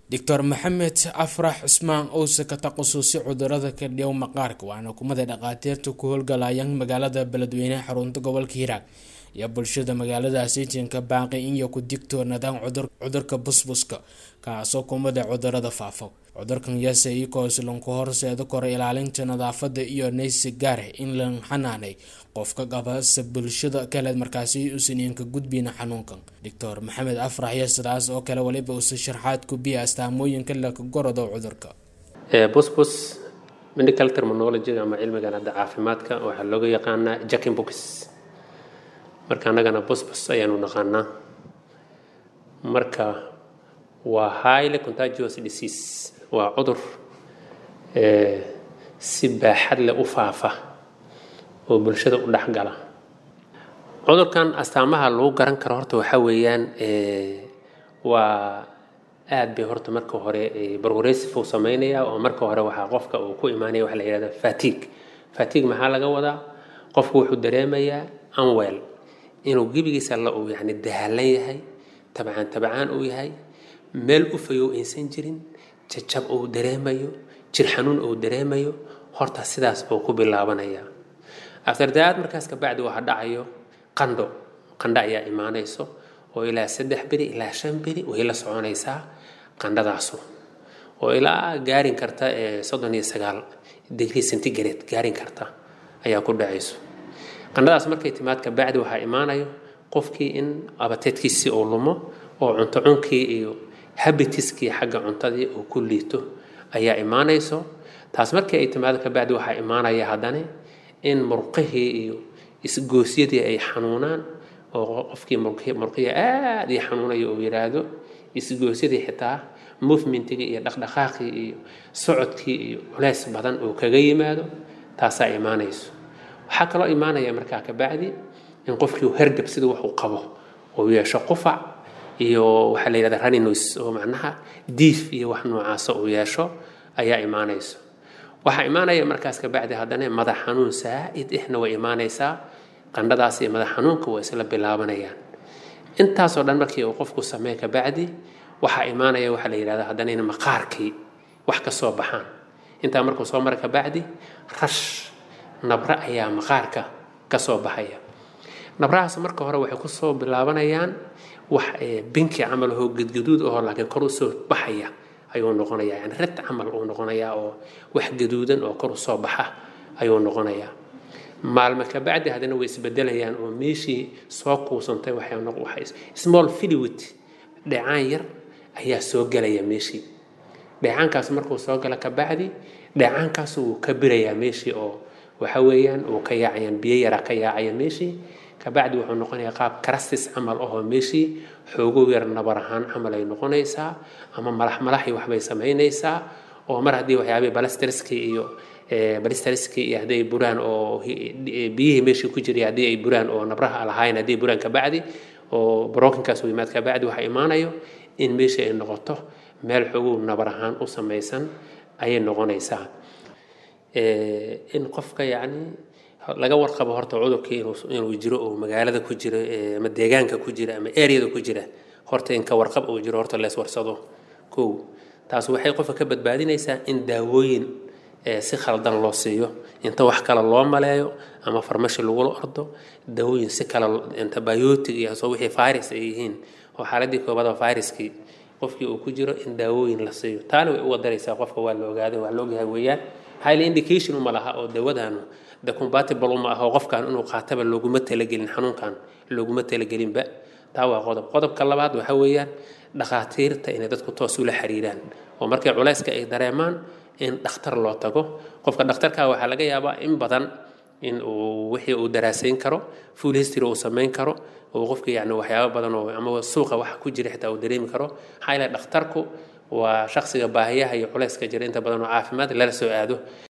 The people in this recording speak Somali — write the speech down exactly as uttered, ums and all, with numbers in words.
دكتور محمد أفرح عثمان أوسا كتقصصي عذرada ka dhiw maqaarka waana kumada dhaqaatiirta ku howlgalayaan magaalada beledweyne xarunta gobolka Hiiraan iyo bulshada magaaladaasi ka baaqay in ay ku digtoonaadaan cudur cudurka busbuska kaasoo kumada cudurada faafo cudurkan yaasay ko islan ku horseedo kor ilaalinta nadaafada iyo neesi gaar in la xanaanay qofka qaba bulshada kale markaasi uu sineenka gudbina xanuunkan دكتور محمد أفرح يسراس أو كلا ولي بوس شرحات كبيرة استعموين كلا كجرد أو عذرك. بوس بوس من كل ترمينولوجيا مع علم جانا دعافماتك وحلوجي يقانا جاكين بوكس. مركانا جانا بوس بوس أيانو نقانا. مركا وهاي contagious disease وعذر سباحة لأفافة وبالشدة ودحجلا. عذر كان استعملها لو قرن كرهته وحويان وآد بهرت مركو هراء بروريس فو سمينيا ومركو هراء وحقفك وكو إيمانية وحلا هذا فاتيك فاتيك محل جودا قف وحد درامية أموال إنه جيب يسأل يعني الدهالية هاي تبعا تبعان أو هاي مال أفيو إنسان جرين تجاب أو دراميو جرحنون أو دراميو هرت السداس بوكو باللعبانية after that مركز كبعد واحد عيو قندو قندا ayaa imaanayso oo ilaa saddex biri ilaa shan biri oo ila soconaysa qandadaaso oo ilaa gaarin karta ee soddon iyo sagaal degree centigrade gaarin karta ayaa ku dhacayso qandadaas markay timaad ka bacdi waxa imaanayo qofkii in abateedkiisi oo lumo oo cunto cunkii iyo habitiskii xagga cuntadii oo ku liito ayaa imaanayso taas markay ay timaad ka bacdi waxa imaanaya hadana in murqihii iyo isgoosiyadii ay xanuunaan oo qofkii murqiya aad ay xanuunayo oo yiraahdo isgoosiyadii xitaa movementiga iyo dhaqdhaqaaqii iyo socodkii iyo culays badan oo kaga yimaado taas ay imaanayso waxa kale oo imaanaya markaa ka bacdi in qofkii hergab sida wax uu qabo oo yeesho qufac iyo waxa la yiraahdaa runny nose oo macnaha diif iyo wax noocaas oo yeesho ayaa imaanayso waxa imaanaya markaas ka bacdi hadana madax xanuun saa'id ihna way imaanaysaa qandadaas iyo madax xanuunka way isla bilaabanayaan intaas oo dhan markii uu qofku sameeyo ka bacdi waxa imaanaya waxa la yiraahdaa hadana in maqaarkii wax ka soo baxaan inta markuu soo maray ka bacdi rash nabra ayaa maqaarka ka soo baxaya nabrahaas marka hore waxay ku soo bilaabanayaan wax binki camal oo gadgaduud oo laakiin kor u soo baxaya ayuu noqonayaa yani red camal uu noqonayaa oo wax gaduudan oo kor u soo baxa ayuu noqonayaa maalma ka bacdi hadana way isbedelayaan oo meeshii soo kuusantay waxay noqon small fluid dhacaan yar ayaa soo galaya meeshii dhacaankaas markuu soo gala ka bacdi dhacaankaas uu ka birayaa meeshii oo waxa weeyaan uu ka yaacayaan biyo yar ka yaacaya meeshii ka bacdi wuxuu noqonayaa qaab crastis camal oo meeshii xoogo yar nabar ahaan camal ay noqonaysaa ama malax malax iyo waxbay sameynaysaa oo mar hadii waxyaabo balasterski iyo ee balasterski iyo haday buraan oo biyaha meeshii ku jiray hadii ay buraan oo nabraha lahayn hadii buraan ka bacdi oo brokenkaas uu yimaad ka bacdi waxa imaanayo in meeshii ay noqoto meel xoogo nabar ahaan u sameysan ayay noqonaysaa ee in qofka yaani laga warqabo horta cudurkii inuu jiro oo magaalada ku jiro ama deegaanka ku jira ama area ku jira horta in ka warqab oo jiro horta la iswarsado ko taas waxay qofka ka badbaadinaysaa in daawooyin si khaldan loo siiyo inta wax kale loo maleeyo ama farmashi lagu ordo daawooyin si kale antibiotic iyo soo wixii virus ay yihiin oo xaaladii koobada viruskii qofkii uu ku jiro in daawooyin la siiyo taana way u wadaraysaa qofka waa la ogaaday waa loo yahay weeyaan high indication uma laha oo dawadanu da compatible uma ah qofkan inuu qaataba laguma talagelin xanuunkan laguma talagelin ba taa waa qodob qodobka labaad waxa weeyaan dhaqaatiirta inay dadku toos u la xiriiraan oo markay culayska ay dareemaan in dhakhtar loo tago qofka dhakhtarka waxa laga yaabaa in badan in uu wixii uu daraasayn karo full history uu sameyn karo oo qofka yaani waxyaabo badan oo ama suuqa wax ku jira xitaa uu dareemi karo hayla dhakhtarku waa shakhsiga baahiyaha iyo culayska jira inta badan oo caafimaad la soo aado